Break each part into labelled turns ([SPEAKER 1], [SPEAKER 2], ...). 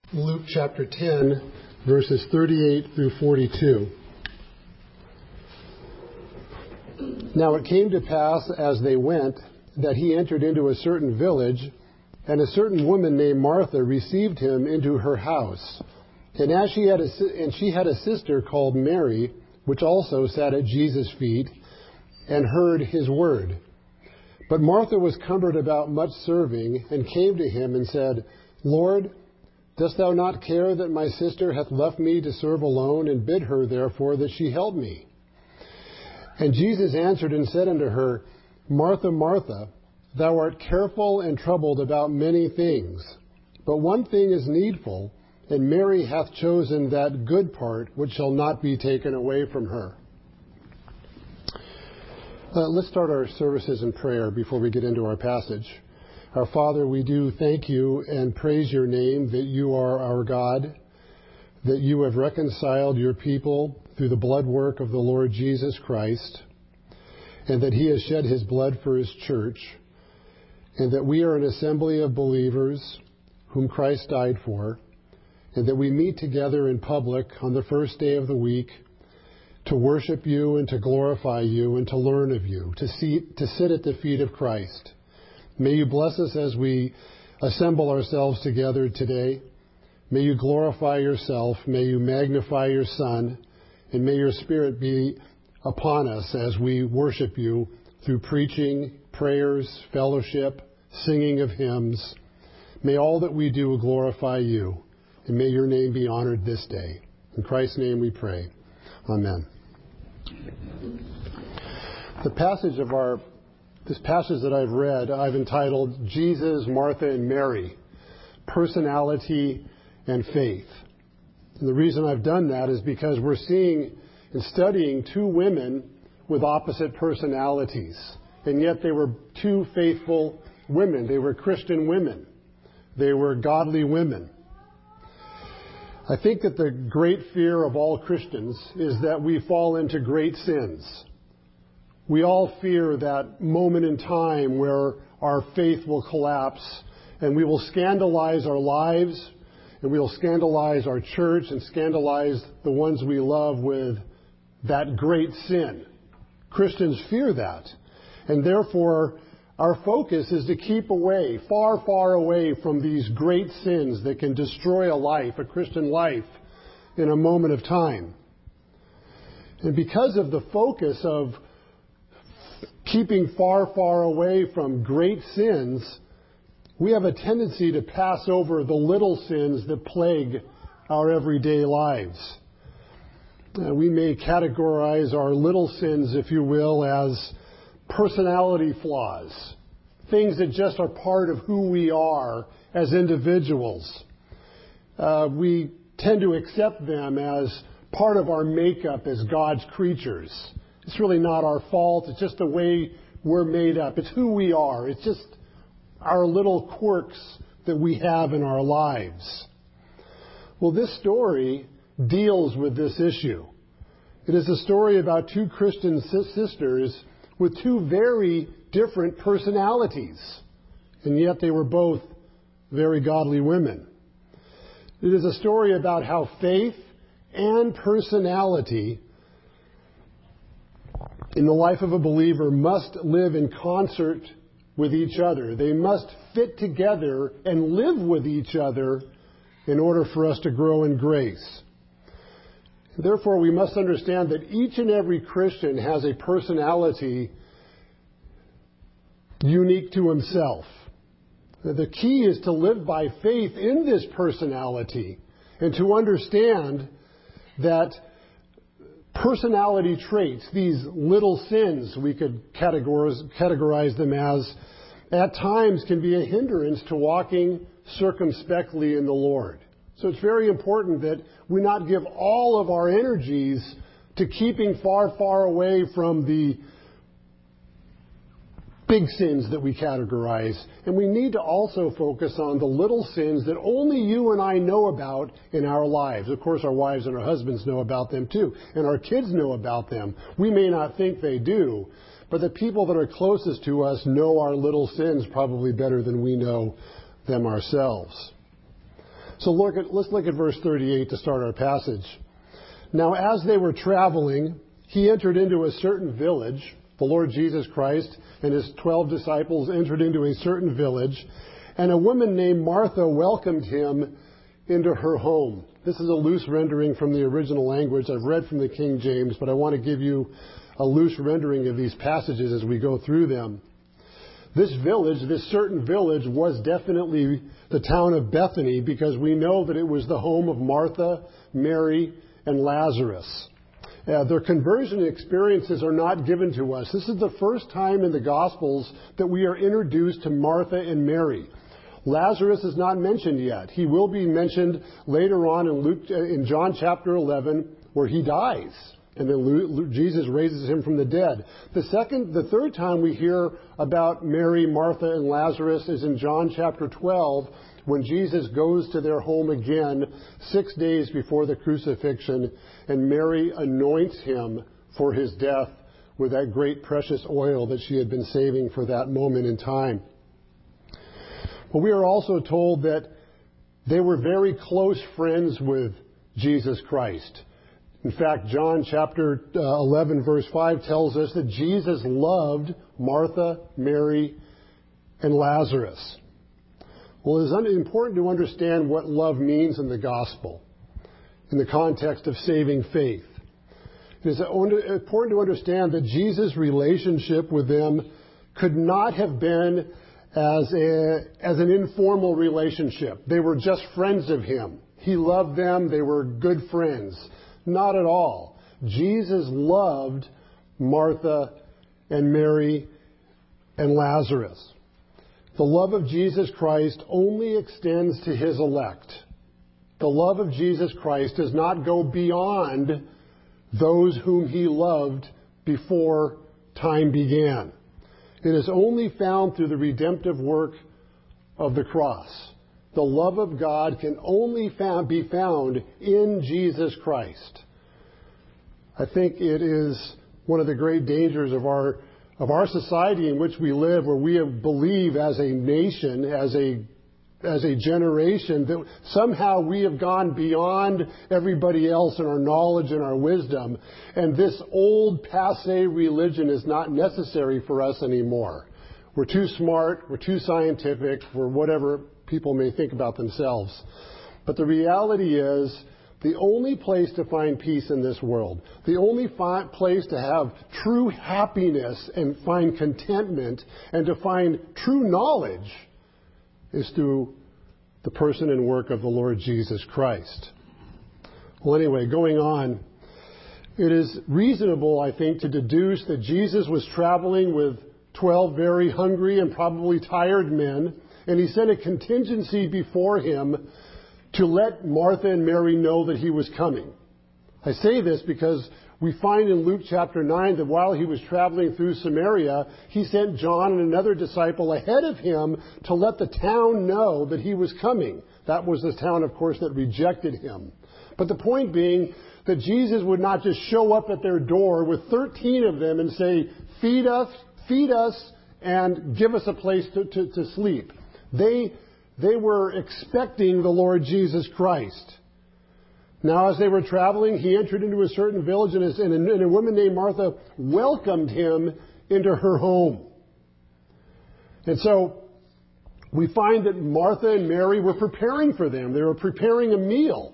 [SPEAKER 1] Luke chapter 10, verses 38 through 42. Now it came to pass as they went that he entered into a certain village, and a certain woman named Martha received him into her house. And she had a sister called Mary, which also sat at Jesus' feet and heard his word. But Martha was cumbered about much serving, and came to him and said, Lord, dost thou not care that my sister hath left me to serve alone? And bid her therefore that she help me. And Jesus answered and said unto her, Martha, Martha, thou art careful and troubled about many things. But one thing is needful, and Mary hath chosen that good part which shall not be taken away from her. Let's start our services in prayer before we get into our passage. Our Father, we do thank you and praise your name that you are our God, that you have reconciled your people through the blood work of the Lord Jesus Christ, and that he has shed his blood for his church, and that we are an assembly of believers whom Christ died for, and that we meet together in public on the first day of the week to worship you and to glorify you and to learn of you, to sit at the feet of Christ. May you bless us as we assemble ourselves together today. May you glorify yourself. May you magnify your Son. And may your Spirit be upon us as we worship you through preaching, prayers, fellowship, singing of hymns. May all that we do glorify you. And may your name be honored this day. In Christ's name we pray. Amen. This passage that I've read, I've entitled Jesus, Martha, and Mary, Personality and Faith. And the reason I've done that is because we're seeing and studying two women with opposite personalities. And yet they were two faithful women. They were Christian women. They were godly women. I think that the great fear of all Christians is that we fall into great sins. We all fear that moment in time where our faith will collapse and we will scandalize our lives and we will scandalize our church and scandalize the ones we love with that great sin. Christians fear that. And therefore, our focus is to keep away, far, far away from these great sins that can destroy a life, a Christian life, in a moment of time. And because of the focus of keeping far, far away from great sins, we have a tendency to pass over the little sins that plague our everyday lives. We may categorize our little sins, if you will, as personality flaws, things that just are part of who we are as individuals. We tend to accept them as part of our makeup as God's creatures. It's really not our fault. It's just the way we're made up. It's who we are. It's just our little quirks that we have in our lives. Well, this story deals with this issue. It is a story about two Christian sisters with two very different personalities, and yet they were both very godly women. It is a story about how faith and personality in the life of a believer must live in concert with each other. They must fit together and live with each other in order for us to grow in grace. Therefore, we must understand that each and every Christian has a personality unique to himself. The key is to live by faith in this personality and to understand that personality traits, these little sins, we could categorize them as, at times can be a hindrance to walking circumspectly in the Lord. So it's very important that we not give all of our energies to keeping far, far away from the big sins that we categorize. And we need to also focus on the little sins that only you and I know about in our lives. Of course, our wives and our husbands know about them too. And our kids know about them. We may not think they do, but the people that are closest to us know our little sins probably better than we know them ourselves. So let's look at verse 38 to start our passage. Now, as they were traveling, he entered into a certain village. The Lord Jesus Christ and his 12 disciples entered into a certain village, and a woman named Martha welcomed him into her home. This is a loose rendering from the original language. I've read from the King James, but I want to give you a loose rendering of these passages as we go through them. This village, this certain village, was definitely the town of Bethany, because we know that it was the home of Martha, Mary, and Lazarus. Their conversion experiences are not given to us. This is the first time in the Gospels that we are introduced to Martha and Mary. Lazarus is not mentioned yet. He will be mentioned later on in John chapter 11, where he dies. And then Jesus raises him from the dead. The third time we hear about Mary, Martha, and Lazarus is in John chapter 12, when Jesus goes to their home again 6 days before the crucifixion, and Mary anoints him for his death with that great precious oil that she had been saving for that moment in time. But we are also told that they were very close friends with Jesus Christ. In fact, John chapter 11, verse 5 tells us that Jesus loved Martha, Mary, and Lazarus. Well, it is important to understand what love means in the gospel, in the context of saving faith. It is important to understand that Jesus' relationship with them could not have been as an informal relationship. They were just friends of him. He loved them. They were good friends. Not at all. Jesus loved Martha and Mary and Lazarus. The love of Jesus Christ only extends to his elect. The love of Jesus Christ does not go beyond those whom he loved before time began. It is only found through the redemptive work of the cross. The love of God can only be found in Jesus Christ. I think it is one of the great dangers of our society in which we live, where we believe as a nation, as a generation, that somehow we have gone beyond everybody else in our knowledge and our wisdom, and this old passé religion is not necessary for us anymore. We're too smart, we're too scientific, we're whatever people may think about themselves. But the reality is, the only place to find peace in this world, the only place to have true happiness and find contentment and to find true knowledge is through the person and work of the Lord Jesus Christ. Well, anyway, going on, it is reasonable, I think, to deduce that Jesus was traveling with 12 very hungry and probably tired men, and he sent a contingency before him to let Martha and Mary know that he was coming. I say this because we find in Luke chapter 9 that while he was traveling through Samaria, he sent John and another disciple ahead of him to let the town know that he was coming. That was the town, of course, that rejected him. But the point being that Jesus would not just show up at their door with 13 of them and say, feed us, and give us a place to sleep. They were expecting the Lord Jesus Christ. Now, as they were traveling, he entered into a certain village, and a woman named Martha welcomed him into her home. And so we find that Martha and Mary were preparing for them. They were preparing a meal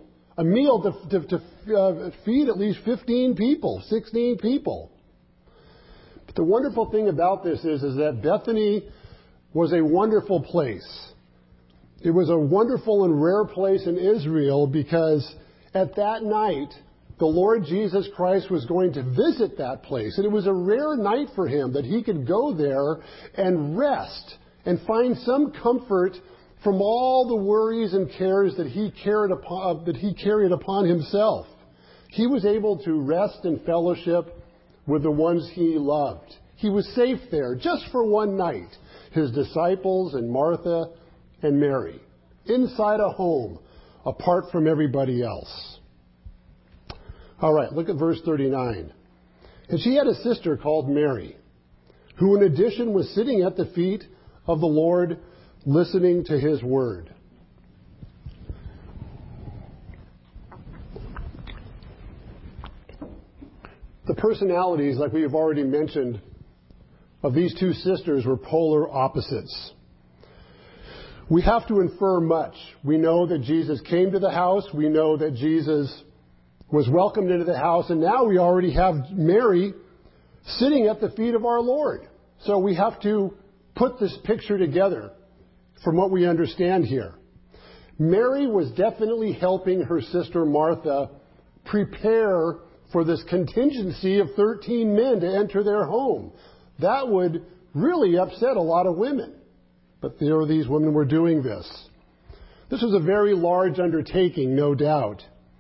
[SPEAKER 1] to feed at least 15 people, 16 people. But the wonderful thing about this is that Bethany was a wonderful place. It was a wonderful and rare place in Israel because at that night, the Lord Jesus Christ was going to visit that place. And it was a rare night for him that he could go there and rest and find some comfort from all the worries and cares that he carried upon himself. He was able to rest in fellowship with the ones he loved. He was safe there just for one night. His disciples and Martha and Mary, inside a home, apart from everybody else. All right, look at verse 39. And she had a sister called Mary, who in addition was sitting at the feet of the Lord, listening to his word. The personalities, like we have already mentioned, of these two sisters were polar opposites. We have to infer much. We know that Jesus came to the house. We know that Jesus was welcomed into the house. And now we already have Mary sitting at the feet of our Lord. So we have to put this picture together from what we understand here. Mary was definitely helping her sister Martha prepare for this contingency of 13 men to enter their home. That would really upset a lot of women. But these women were doing this. This was a very large undertaking, no doubt.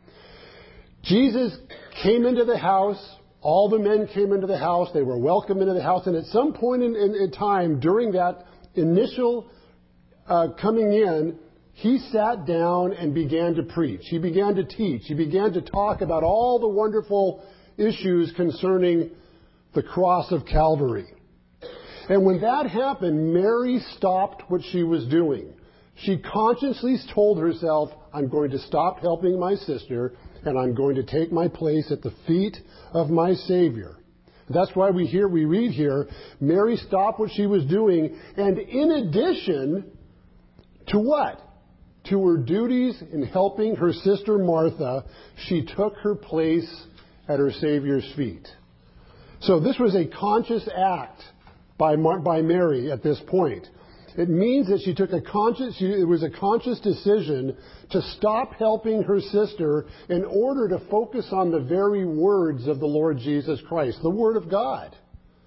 [SPEAKER 1] Jesus came into the house. All the men came into the house. They were welcomed into the house. And at some point in time, during that initial coming in, he sat down and began to preach. He began to teach. He began to talk about all the wonderful issues concerning the cross of Calvary. And when that happened, Mary stopped what she was doing. She consciously told herself, I'm going to stop helping my sister, and I'm going to take my place at the feet of my Savior. That's why we read here, Mary stopped what she was doing, and in addition to what? To her duties in helping her sister Martha, she took her place at her Savior's feet. So this was a conscious act by Mary at this point. It means that it was a conscious decision to stop helping her sister in order to focus on the very words of the Lord Jesus Christ, the Word of God.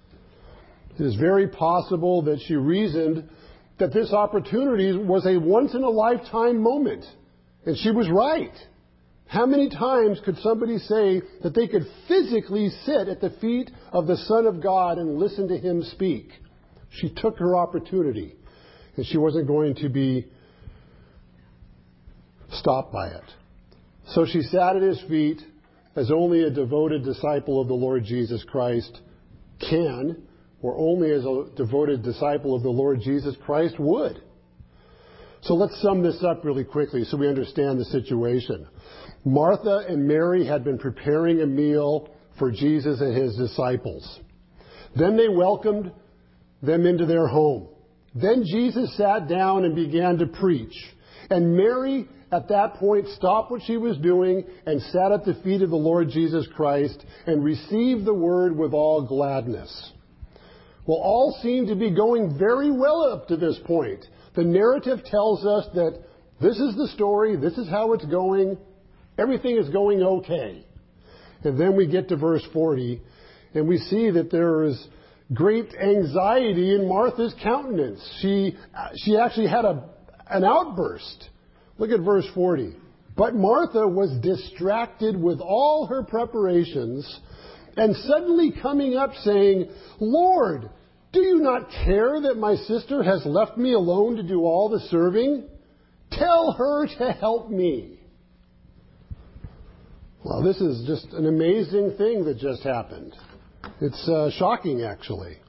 [SPEAKER 1] It is very possible that she reasoned that this opportunity was a once-in-a-lifetime moment. And she was right. How many times could somebody say that they could physically sit at the feet of the Son of God and listen to Him speak? She took her opportunity, and she wasn't going to be stopped by it. So she sat at His feet as only a devoted disciple of the Lord Jesus Christ can, or only as a devoted disciple of the Lord Jesus Christ would. So let's sum this up really quickly so we understand the situation. Martha and Mary had been preparing a meal for Jesus and His disciples. Then they welcomed them into their home. Then Jesus sat down and began to preach. And Mary, at that point, stopped what she was doing and sat at the feet of the Lord Jesus Christ and received the word with all gladness. Well, all seemed to be going very well up to this point. The narrative tells us that this is the story, this is how it's going, everything is going okay. And then we get to verse 40, and we see that there is great anxiety in Martha's countenance. She actually had an outburst. Look at verse 40. But Martha was distracted with all her preparations, and suddenly coming up saying, Lord, do you not care that my sister has left me alone to do all the serving? Tell her to help me. Well, this is just an amazing thing that just happened. It's shocking, actually.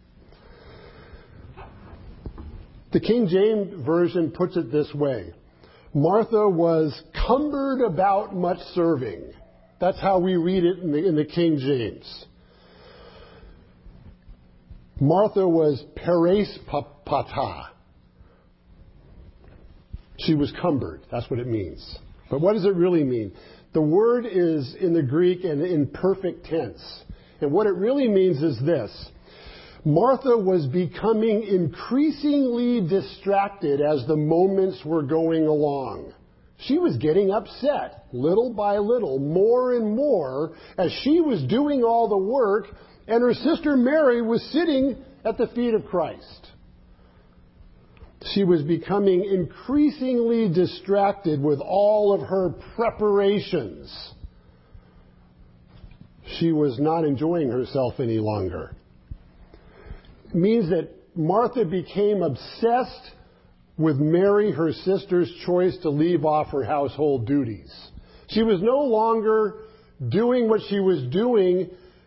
[SPEAKER 1] The King James Version puts it this way. Martha was cumbered about much serving. That's how we read it in the King James. Martha was perespata. She was cumbered. That's what it means. But what does it really mean? The word is in the Greek and in perfect tense. And what it really means is this. Martha was becoming increasingly distracted as the moments were going along. She was getting upset, little by little, more and more, as she was doing all the work, and her sister Mary was sitting at the feet of Christ. She was becoming increasingly distracted with all of her preparations. She was not enjoying herself any longer. It means that Martha became obsessed with Mary, her sister's choice to leave off her household duties. She was no longer doing what she was doing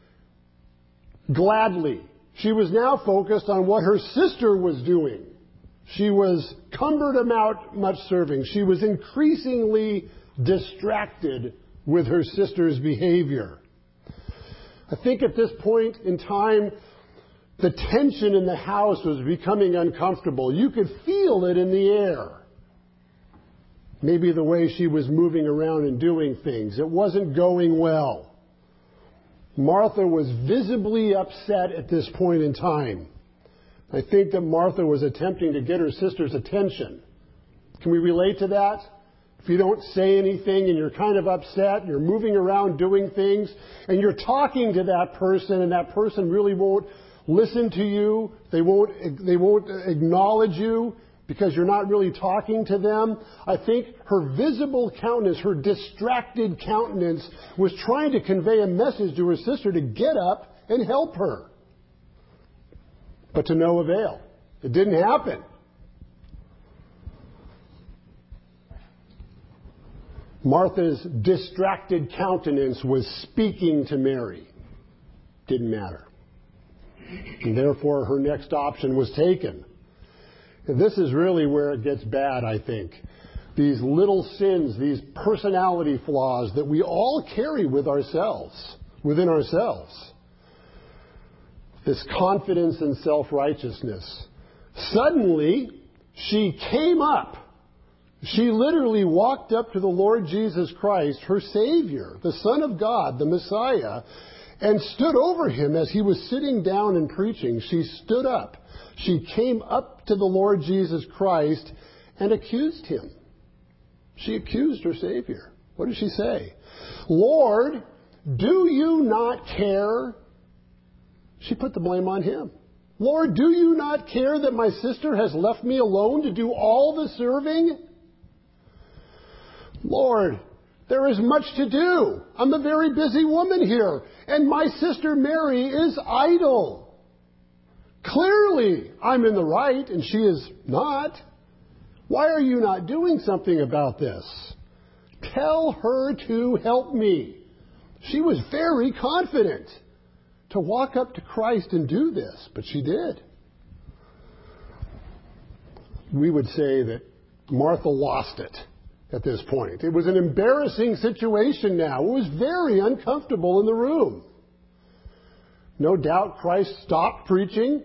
[SPEAKER 1] gladly. She was now focused on what her sister was doing. She was cumbered about much serving. She was increasingly distracted with her sister's behavior. I think at this point in time, the tension in the house was becoming uncomfortable. You could feel it in the air. Maybe the way she was moving around and doing things. It wasn't going well. Martha was visibly upset at this point in time. I think that Martha was attempting to get her sister's attention. Can we relate to that? If you don't say anything and you're kind of upset, you're moving around doing things, and you're talking to that person and that person really won't listen to you, they won't acknowledge you because you're not really talking to them. I think her visible countenance, her distracted countenance, was trying to convey a message to her sister to get up and help her. But to no avail. It didn't happen. Martha's distracted countenance was speaking to Mary. Didn't matter. And therefore, her next option was taken. And this is really where it gets bad, I think. These little sins, these personality flaws that we all carry within ourselves. This confidence and self-righteousness. Suddenly, she came up. She literally walked up to the Lord Jesus Christ, her Savior, the Son of God, the Messiah, and stood over him as he was sitting down and preaching. She stood up. She came up to the Lord Jesus Christ and accused him. She accused her Savior. What did she say? Lord, do you not care? She put the blame on him. Lord, do you not care that my sister has left me alone to do all the serving? Lord, there is much to do. I'm a very busy woman here. And my sister Mary is idle. Clearly, I'm in the right and she is not. Why are you not doing something about this? Tell her to help me. She was very confident to walk up to Christ and do this, but she did. We would say that Martha lost it at this point. It was an embarrassing situation now. It was very uncomfortable in the room. No doubt Christ stopped preaching.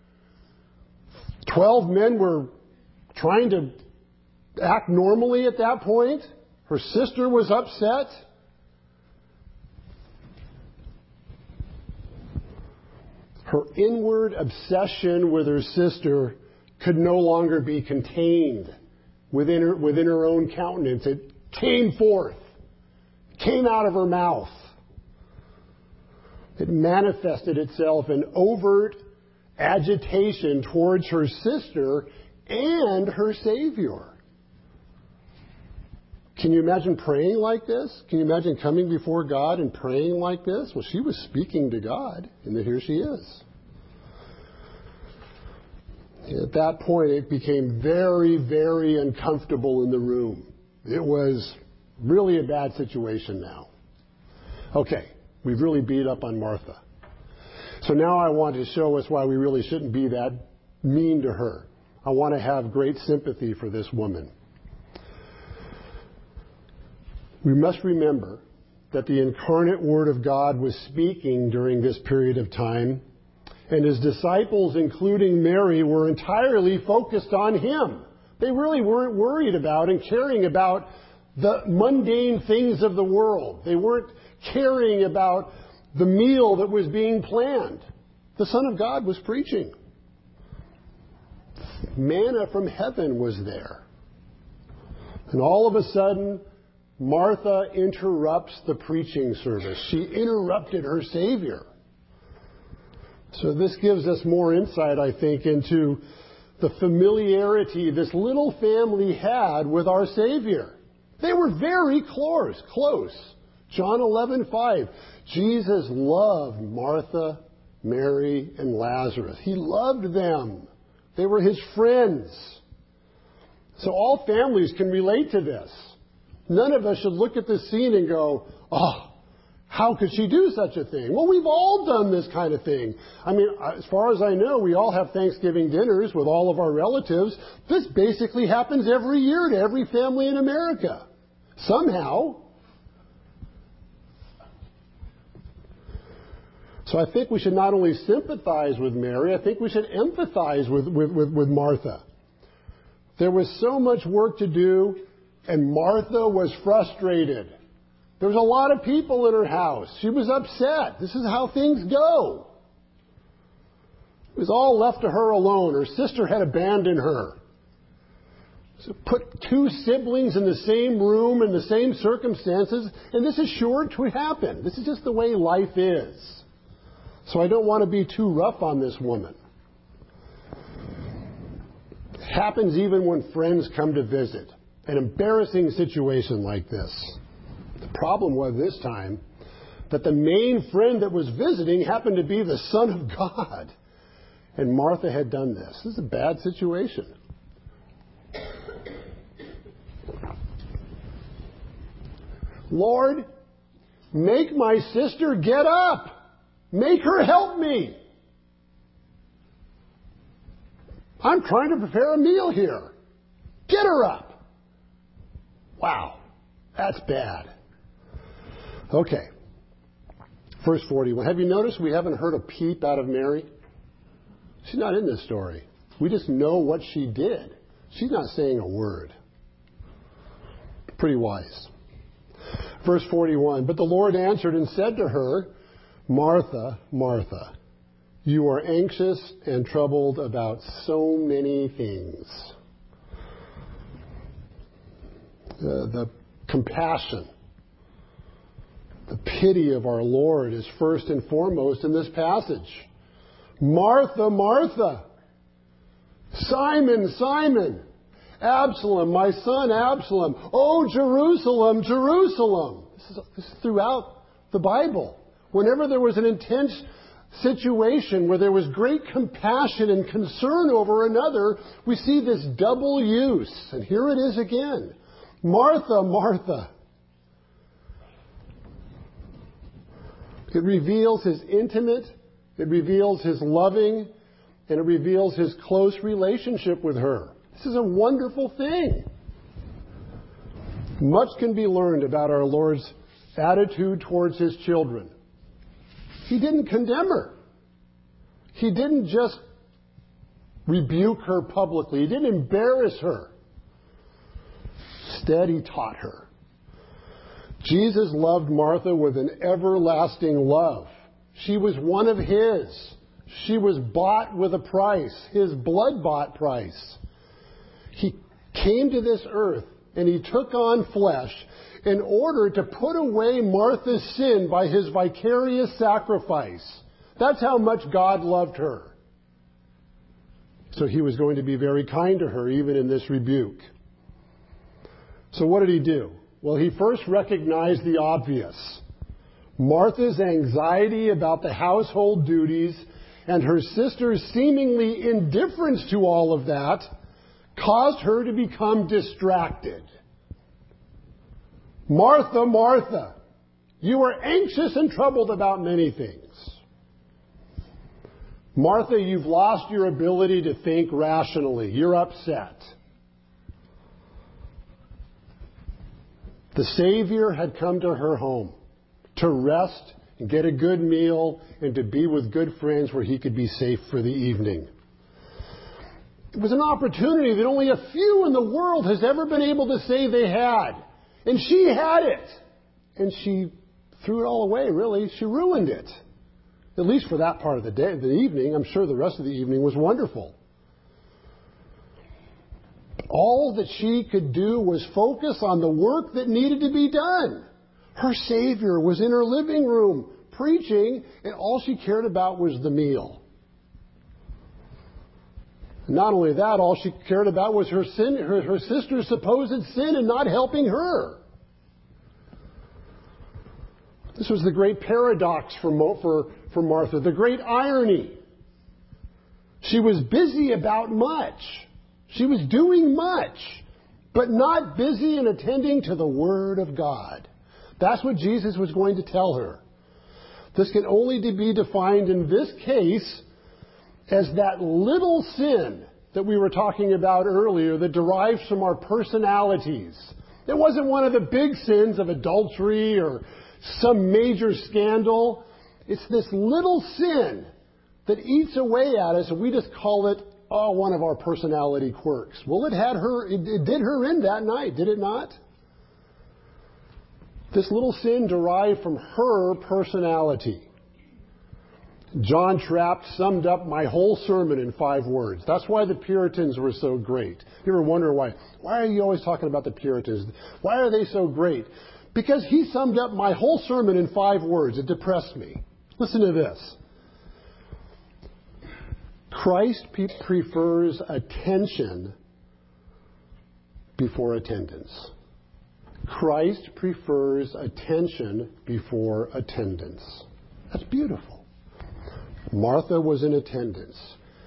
[SPEAKER 1] 12 men were trying to act normally at that point. Her sister was upset. Her inward obsession with her sister could no longer be contained within her own countenance. It came forth, came out of her mouth. It manifested itself in overt agitation towards her sister and her Savior. Can you imagine praying like this? Can you imagine coming before God and praying like this? Well, she was speaking to God, and here she is. At that point, it became very, very uncomfortable in the room. It was really a bad situation now. Okay, we've really beat up on Martha. So now I want to show us why we really shouldn't be that mean to her. I want to have great sympathy for this woman. We must remember that the incarnate Word of God was speaking during this period of time, and his disciples, including Mary, were entirely focused on him. They really weren't worried about and caring about the mundane things of the world. They weren't caring about the meal that was being planned. The Son of God was preaching. Manna from heaven was there. And all of a sudden, Martha interrupts the preaching service. She interrupted her Savior. So this gives us more insight, I think, into the familiarity this little family had with our Savior. They were very close. John 11:5. Jesus loved Martha, Mary, and Lazarus. He loved them. They were his friends. So all families can relate to this. None of us should look at this scene and go, oh, how could she do such a thing? Well, we've all done this kind of thing. I mean, as far as I know, we all have Thanksgiving dinners with all of our relatives. This basically happens every year to every family in America. Somehow. So I think we should not only sympathize with Mary, I think we should empathize with Martha. There was so much work to do, and Martha was frustrated. There was a lot of people in her house. She was upset. This is how things go. It was all left to her alone. Her sister had abandoned her. So put two siblings in the same room in the same circumstances, and this is sure to happen. This is just the way life is. So I don't want to be too rough on this woman. It happens even when friends come to visit. An embarrassing situation like this. The problem was this time that the main friend that was visiting happened to be the Son of God. And Martha had done this. This is a bad situation. Lord, make my sister get up. Make her help me. I'm trying to prepare a meal here. Get her up. Wow, that's bad. Okay. Verse 41. Have you noticed we haven't heard a peep out of Mary? She's not in this story. We just know what she did. She's not saying a word. Pretty wise. Verse 41. But the Lord answered and said to her, Martha, Martha, you are anxious and troubled about so many things. The compassion, the pity of our Lord is first and foremost in this passage. Martha, Martha, Simon, Simon, Absalom, my son Absalom, oh Jerusalem, Jerusalem. This is throughout the Bible. Whenever there was an intense situation where there was great compassion and concern over another, we see this double use. And here it is again. Martha, Martha. It reveals his intimate, it reveals his loving, and it reveals his close relationship with her. This is a wonderful thing. Much can be learned about our Lord's attitude towards his children. He didn't condemn her. He didn't just rebuke her publicly. He didn't embarrass her. Instead, he taught her. Jesus loved Martha with an everlasting love. She was one of his. She was bought with a price, his blood-bought price. He came to this earth and he took on flesh in order to put away Martha's sin by his vicarious sacrifice. That's how much God loved her. So he was going to be very kind to her, even in this rebuke. So what did he do? Well, he first recognized the obvious. Martha's anxiety about the household duties and her sister's seemingly indifference to all of that caused her to become distracted. Martha, Martha, you are anxious and troubled about many things. Martha, you've lost your ability to think rationally. You're upset. The Savior had come to her home to rest and get a good meal and to be with good friends where he could be safe for the evening. It was an opportunity that only a few in the world has ever been able to say they had. And she had it. And she threw it all away, really. She ruined it. At least for that part of the day, the evening. I'm sure the rest of the evening was wonderful. All that she could do was focus on the work that needed to be done. Her Savior was in her living room preaching, and all she cared about was the meal. Not only that, all she cared about was her sin, her sister's supposed sin and not helping her. This was the great paradox for Martha, the great irony. She was busy about much. She was doing much, but not busy in attending to the Word of God. That's what Jesus was going to tell her. This can only be defined in this case as that little sin that we were talking about earlier that derives from our personalities. It wasn't one of the big sins of adultery or some major scandal. It's this little sin that eats away at us, and we just call it, one of our personality quirks. Well, it did her in that night, did it not? This little sin derived from her personality. John Trapp summed up my whole sermon in 5 words. That's why the Puritans were so great. You ever wonder why? Why are you always talking about the Puritans? Why are they so great? Because he summed up my whole sermon in 5 words. It depressed me. Listen to this. Christ prefers attention before attendance. Christ prefers attention before attendance. That's beautiful. Martha was in attendance,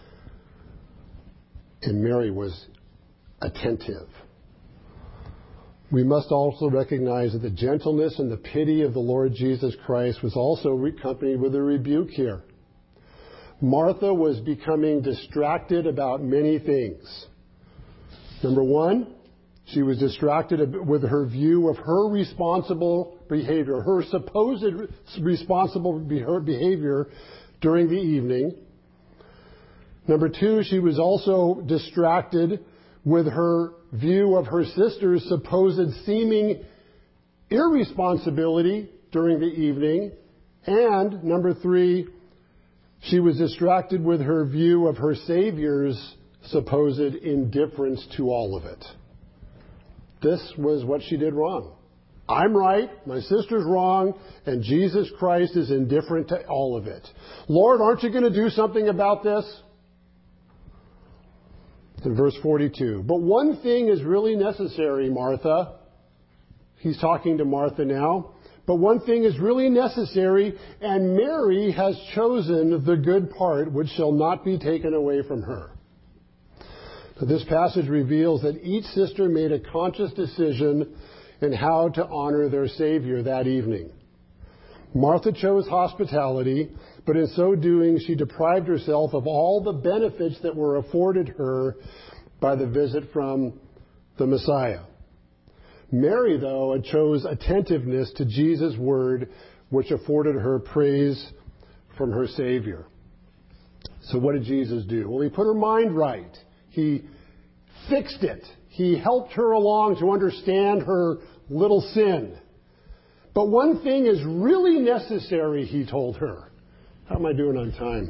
[SPEAKER 1] and Mary was attentive. We must also recognize that the gentleness and the pity of the Lord Jesus Christ was also accompanied with a rebuke here. Martha was becoming distracted about many things. Number 1, she was distracted with her view of her responsible behavior, her supposed responsible behavior during the evening. Number 2, she was also distracted with her view of her sister's supposed seeming irresponsibility during the evening. And number 3, she was distracted with her view of her Savior's supposed indifference to all of it. This was what she did wrong. I'm right, my sister's wrong, and Jesus Christ is indifferent to all of it. Lord, aren't you going to do something about this? In verse 42, but one thing is really necessary, Martha. He's talking to Martha now. But one thing is really necessary, and Mary has chosen the good part, which shall not be taken away from her. Now, this passage reveals that each sister made a conscious decision in how to honor their Savior that evening. Martha chose hospitality, but in so doing, she deprived herself of all the benefits that were afforded her by the visit from the Messiah. Mary, though, chose attentiveness to Jesus' word, which afforded her praise from her Savior. So what did Jesus do? Well, he put her mind right. He fixed it. He helped her along to understand her little sin. But one thing is really necessary, he told her. How am I doing on time?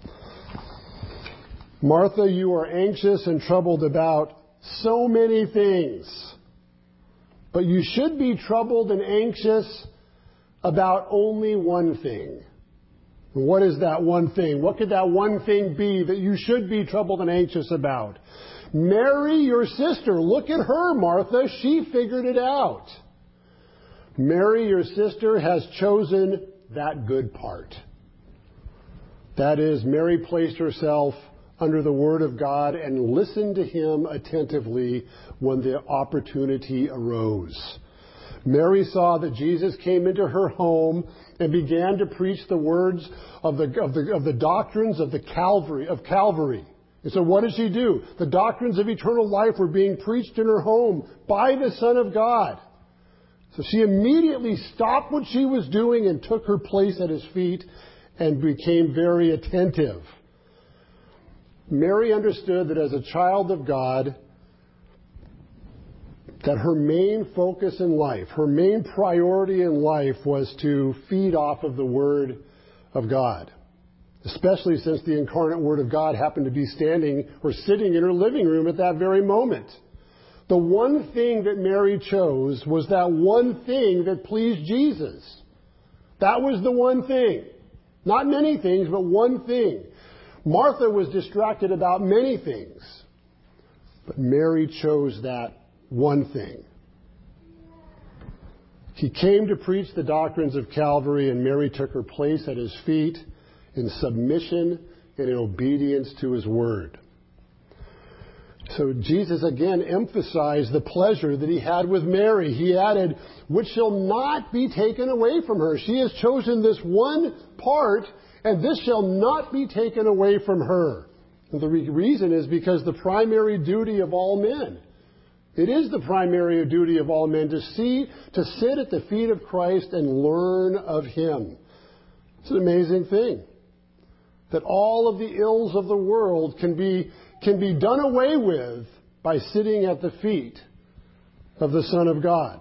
[SPEAKER 1] Martha, you are anxious and troubled about so many things. But you should be troubled and anxious about only one thing. What is that one thing? What could that one thing be that you should be troubled and anxious about? Mary, your sister, look at her, Martha. She figured it out. Mary, your sister, has chosen that good part. That is, Mary placed herself under the Word of God and listened to Him attentively when the opportunity arose. Mary saw that Jesus came into her home and began to preach the words of the doctrines of Calvary. And so what did she do? The doctrines of eternal life were being preached in her home by the Son of God. So she immediately stopped what she was doing and took her place at His feet and became very attentive. Mary understood that as a child of God, that her main focus in life, her main priority in life was to feed off of the Word of God. Especially since the incarnate Word of God happened to be standing or sitting in her living room at that very moment. The one thing that Mary chose was that one thing that pleased Jesus. That was the one thing. Not many things, but one thing. Martha was distracted about many things, but Mary chose that one thing. He came to preach the doctrines of Calvary, and Mary took her place at His feet in submission and in obedience to His word. So Jesus again emphasized the pleasure that He had with Mary. He added, which shall not be taken away from her. She has chosen this one part, and this shall not be taken away from her. And the reason is because the primary duty of all men, it is the primary duty of all men to sit at the feet of Christ and learn of Him. It's an amazing thing that all of the ills of the world can be done away with by sitting at the feet of the Son of God.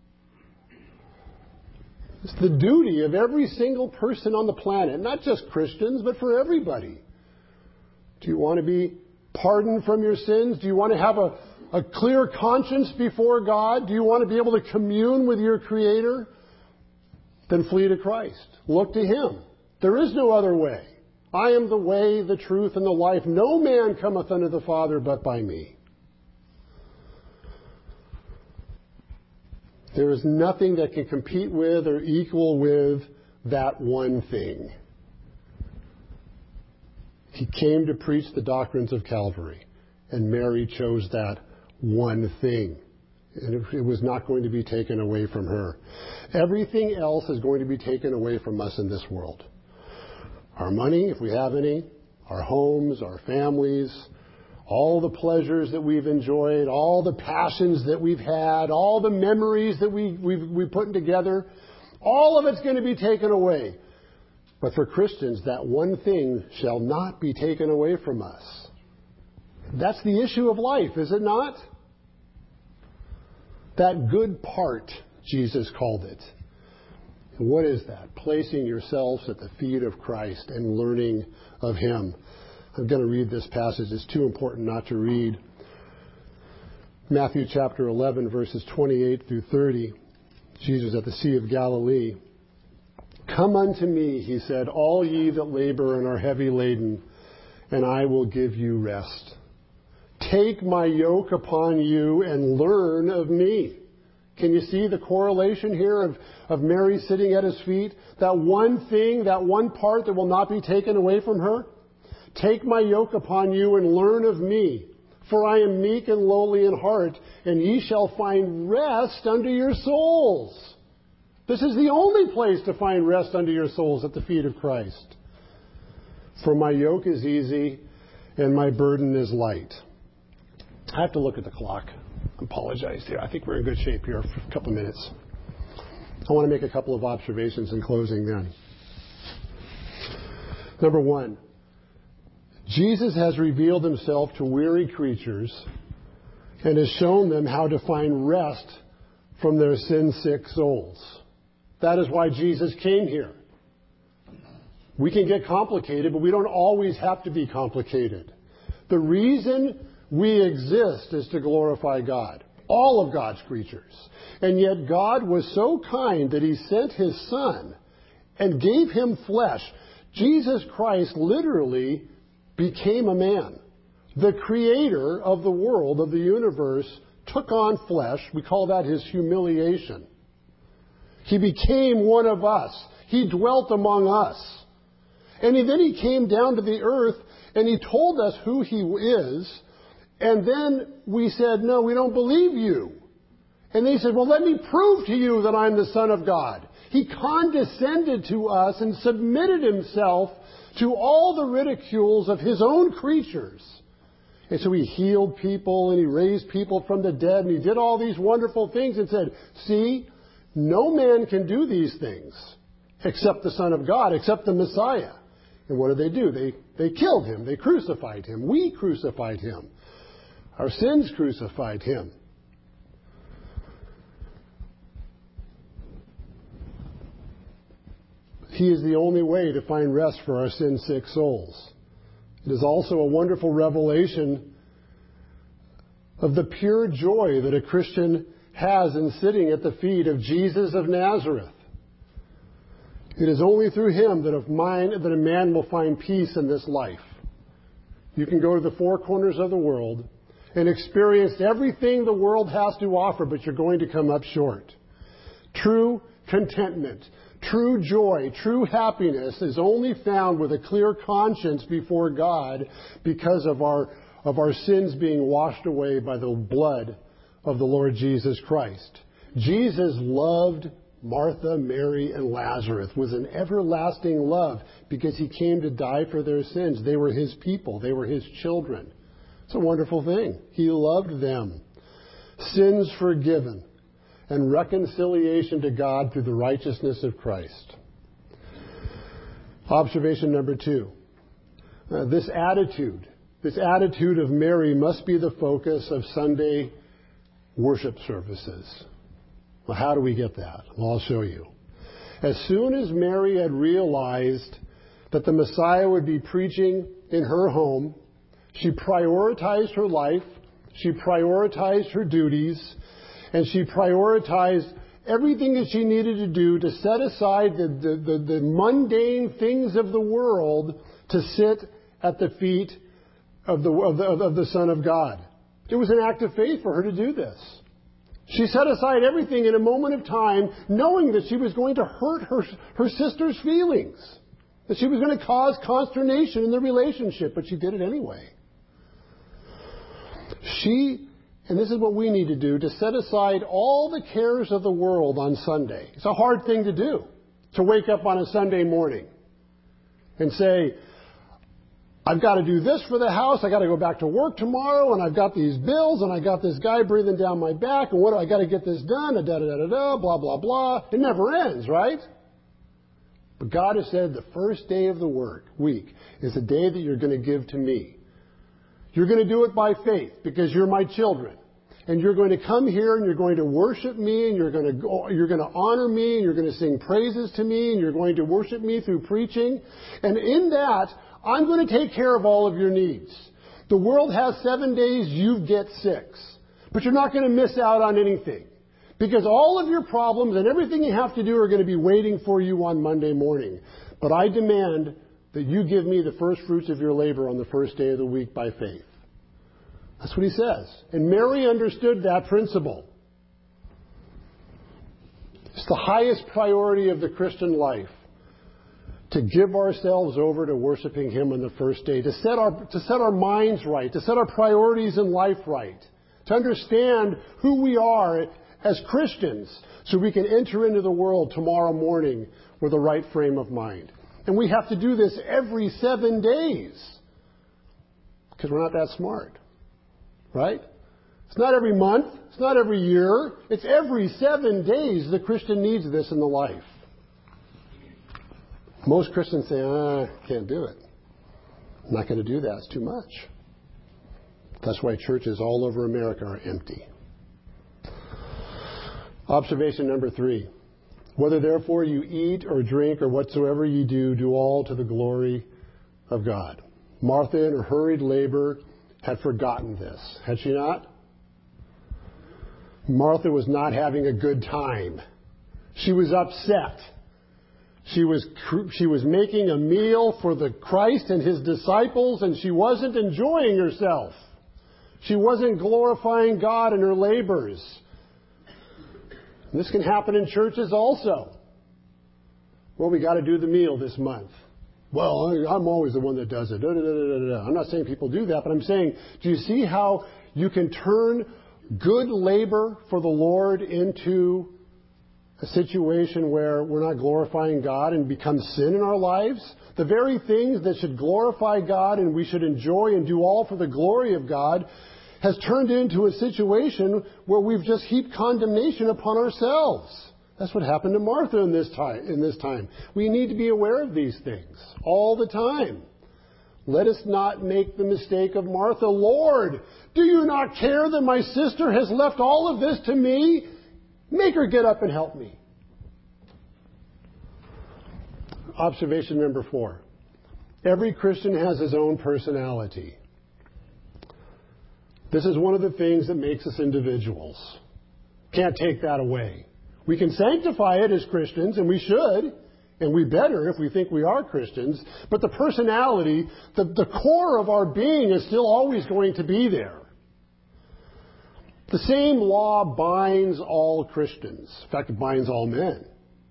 [SPEAKER 1] It's the duty of every single person on the planet, not just Christians, but for everybody. Do you want to be pardoned from your sins? Do you want to have a clear conscience before God? Do you want to be able to commune with your Creator? Then flee to Christ. Look to Him. There is no other way. I am the way, the truth, and the life. No man cometh unto the Father but by me. There is nothing that can compete with or equal with that one thing. He came to preach the doctrines of Calvary, and Mary chose that one thing. And it was not going to be taken away from her. Everything else is going to be taken away from us in this world. Our money, if we have any, our homes, our families, all the pleasures that we've enjoyed, all the passions that we've had, all the memories that we've put together, all of it's going to be taken away. But for Christians, that one thing shall not be taken away from us. That's the issue of life, is it not? That good part, Jesus called it. And what is that? Placing yourselves at the feet of Christ and learning of Him. I'm going to read this passage. It's too important not to read. Matthew chapter 11, verses 28 through 30. Jesus at the Sea of Galilee. Come unto me, He said, all ye that labor and are heavy laden, and I will give you rest. Take my yoke upon you and learn of me. Can you see the correlation here of Mary sitting at His feet? That one thing, that one part that will not be taken away from her? Take my yoke upon you and learn of me. For I am meek and lowly in heart, and ye shall find rest unto your souls. This is the only place to find rest unto your souls, at the feet of Christ. For my yoke is easy and my burden is light. I have to look at the clock. I apologize here. I think we're in good shape here for a couple of minutes. I want to make a couple of observations in closing then. Number one, Jesus has revealed Himself to weary creatures and has shown them how to find rest from their sin-sick souls. That is why Jesus came here. We can get complicated, but we don't always have to be complicated. The reason we exist is to glorify God, all of God's creatures. And yet God was so kind that He sent His Son and gave Him flesh. Jesus Christ literally became a man. The Creator of the world, of the universe, took on flesh. We call that His humiliation. He became one of us. He dwelt among us. And then He came down to the earth and He told us who He is. And then we said, no, we don't believe you. And He said, well, let me prove to you that I'm the Son of God. He condescended to us and submitted Himself to all the ridicules of His own creatures. And so He healed people and He raised people from the dead and He did all these wonderful things and said, see, no man can do these things except the Son of God, except the Messiah. And what did they do? They killed Him. They crucified Him. We crucified Him. Our sins crucified Him. He is the only way to find rest for our sin-sick souls. It is also a wonderful revelation of the pure joy that a Christian has in sitting at the feet of Jesus of Nazareth. It is only through Him that a man will find peace in this life. You can go to the four corners of the world and experience everything the world has to offer, but you're going to come up short. True contentment, true joy, true happiness is only found with a clear conscience before God because of our sins being washed away by the blood of the Lord Jesus Christ. Jesus loved Martha, Mary, and Lazarus with an everlasting love because He came to die for their sins. They were His people. They were His children. It's a wonderful thing. He loved them. Sins forgiven and reconciliation to God through the righteousness of Christ. Observation number 2. This attitude of Mary must be the focus of Sunday worship services. Well, how do we get that? Well, I'll show you. As soon as Mary had realized that the Messiah would be preaching in her home, she prioritized her life, she prioritized her duties, and she prioritized everything that she needed to do to set aside the mundane things of the world to sit at the feet of the Son of God. It was an act of faith for her to do this. She set aside everything in a moment of time, knowing that she was going to hurt her sister's feelings, that she was going to cause consternation in the relationship, but she did it anyway. And this is what we need to do, to set aside all the cares of the world on Sunday. It's a hard thing to do, to wake up on a Sunday morning and say, I've got to do this for the house, I got to go back to work tomorrow, and I've got these bills, and I got this guy breathing down my back, and I got to get this done, blah, blah, blah. It never ends, right? But God has said the first day of the week is the day that you're going to give to me. You're going to do it by faith because you're my children. And you're going to come here and you're going to worship me and you're going to honor me and you're going to sing praises to me and you're going to worship me through preaching. And in that, I'm going to take care of all of your needs. The world has 7 days, you get 6. But you're not going to miss out on anything. Because all of your problems and everything you have to do are going to be waiting for you on Monday morning. But I demand that you give me the first fruits of your labor on the first day of the week by faith. That's what he says. And Mary understood that principle. It's the highest priority of the Christian life, to give ourselves over to worshiping him on the first day, to set our minds right, to set our priorities in life right, to understand who we are as Christians so we can enter into the world tomorrow morning with the right frame of mind. And we have to do this every 7 days because we're not that smart, right? It's not every month. It's not every year. It's every 7 days the Christian needs this in the life. Most Christians say, I can't do it. I'm not going to do that. It's too much. That's why churches all over America are empty. Observation number 3. Whether therefore you eat or drink or whatsoever ye do, do all to the glory of God. Martha in her hurried labor had forgotten this. Had she not? Martha was not having a good time. She was upset. She was making a meal for the Christ and his disciples, and she wasn't enjoying herself. She wasn't glorifying God in her labors. And this can happen in churches also. Well, we got to do the meal this month. Well, I'm always the one that does it. I'm not saying people do that, but I'm saying, do you see how you can turn good labor for the Lord into a situation where we're not glorifying God and become sin in our lives? The very things that should glorify God and we should enjoy and do all for the glory of God has turned into a situation where we've just heaped condemnation upon ourselves. That's what happened to Martha in this time. We need to be aware of these things all the time. Let us not make the mistake of Martha. Lord, do you not care that my sister has left all of this to me? Make her get up and help me. Observation number 4. Every Christian has his own personality. This is one of the things that makes us individuals. Can't take that away. We can sanctify it as Christians, and we should, and we better if we think we are Christians, but the personality, the core of our being is still always going to be there. The same law binds all Christians. In fact, it binds all men.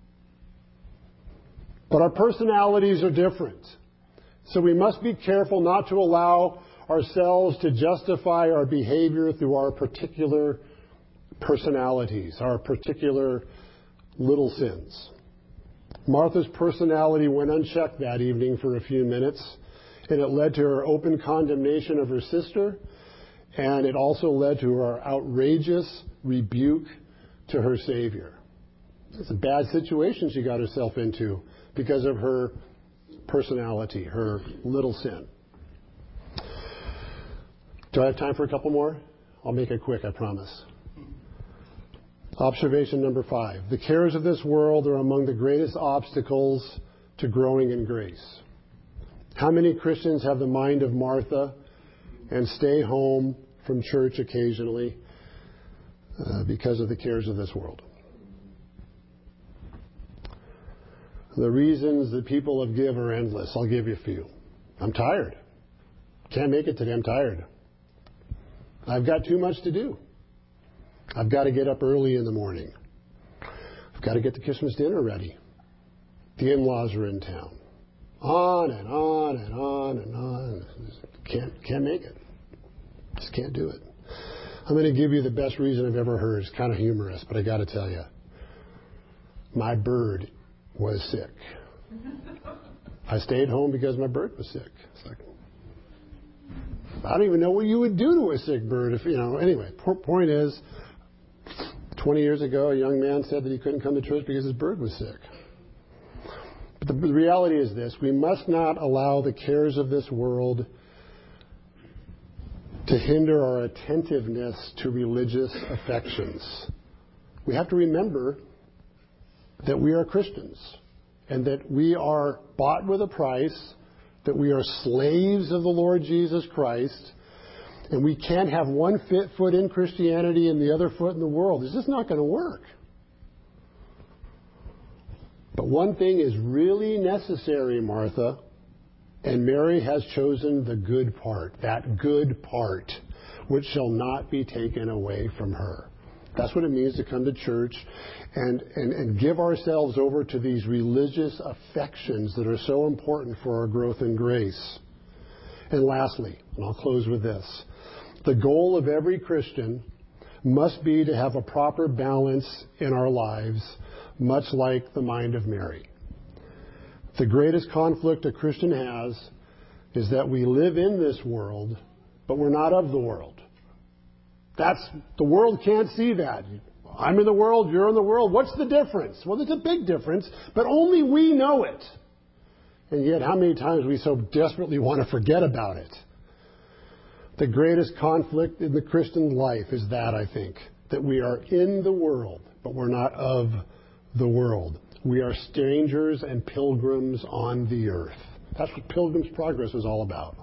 [SPEAKER 1] But our personalities are different. So we must be careful not to allow ourselves to justify our behavior through our particular personalities, our particular little sins. Martha's personality went unchecked that evening for a few minutes, and it led to her open condemnation of her sister, and it also led to her outrageous rebuke to her Savior. It's a bad situation she got herself into because of her personality, her little sin. Do I have time for a couple more? I'll make it quick, I promise. Observation number 5. The cares of this world are among the greatest obstacles to growing in grace. How many Christians have the mind of Martha and stay home from church occasionally because of the cares of this world? The reasons that people have given are endless. I'll give you a few. I'm tired. Can't make it today. I'm tired. I've got too much to do. I've got to get up early in the morning. I've got to get the Christmas dinner ready. The in-laws are in town. On and on and on and on. Can't make it. Just can't do it. I'm going to give you the best reason I've ever heard. It's kind of humorous, but I got to tell you. My bird was sick. I stayed home because my bird was sick. It's like, I don't even know what you would do to a sick bird if, Anyway, point is, 20 years ago, a young man said that he couldn't come to church because his bird was sick. But the reality is this. We must not allow the cares of this world to hinder our attentiveness to religious affections. We have to remember that we are Christians and that we are bought with a price, that we are slaves of the Lord Jesus Christ, and we can't have one foot in Christianity and the other foot in the world. It's just not going to work. But one thing is really necessary, Martha, and Mary has chosen the good part, that good part, which shall not be taken away from her. That's what it means to come to church and give ourselves over to these religious affections that are so important for our growth in grace. And lastly, and I'll close with this, the goal of every Christian must be to have a proper balance in our lives, much like the mind of Mary. The greatest conflict a Christian has is that we live in this world, but we're not of the world. The world can't see that. I'm in the world, you're in the world. What's the difference? Well, there's a big difference, but only we know it. And yet, how many times we so desperately want to forget about it? The greatest conflict in the Christian life is that, I think, that we are in the world, but we're not of the world. We are strangers and pilgrims on the earth. That's what Pilgrim's Progress is all about.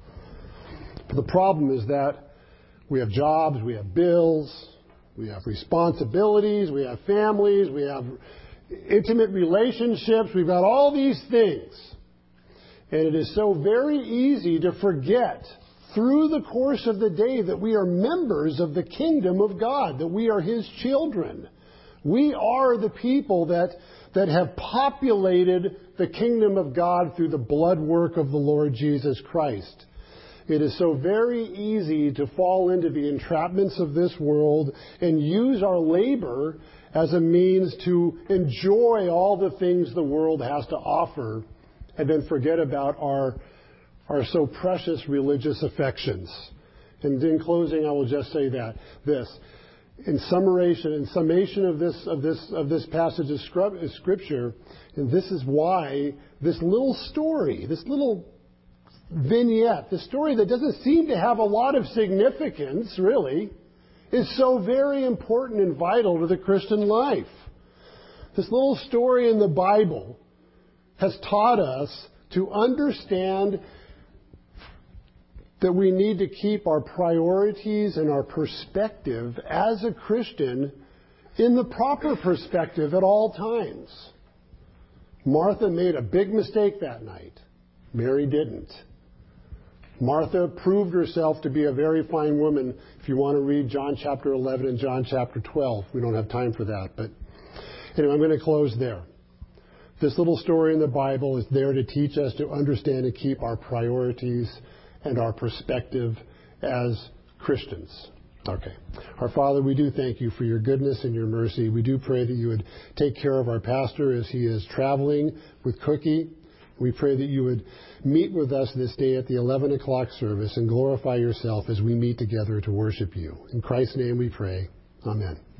[SPEAKER 1] But the problem is that we have jobs, we have bills, we have responsibilities, we have families, we have intimate relationships, we've got all these things. And it is so very easy to forget through the course of the day that we are members of the kingdom of God, that we are His children. We are the people that have populated the kingdom of God through the blood work of the Lord Jesus Christ. It is so very easy to fall into the entrapments of this world and use our labor as a means to enjoy all the things the world has to offer and then forget about our so precious religious affections. And in closing, I will just say this. In summation of this passage of Scripture, and this is why this little story, this little vignette, the story that doesn't seem to have a lot of significance, really, is so very important and vital to the Christian life. This little story in the Bible has taught us to understand that we need to keep our priorities and our perspective as a Christian in the proper perspective at all times. Martha made a big mistake that night. Mary didn't. Martha proved herself to be a very fine woman. If you want to read John chapter 11 and John chapter 12, we don't have time for that. But anyway, I'm going to close there. This little story in the Bible is there to teach us to understand and keep our priorities and our perspective as Christians. Okay. Our Father, we do thank you for your goodness and your mercy. We do pray that you would take care of our pastor as he is traveling with Cookie. We pray that you would meet with us this day at the 11 o'clock service and glorify yourself as we meet together to worship you. In Christ's name we pray. Amen.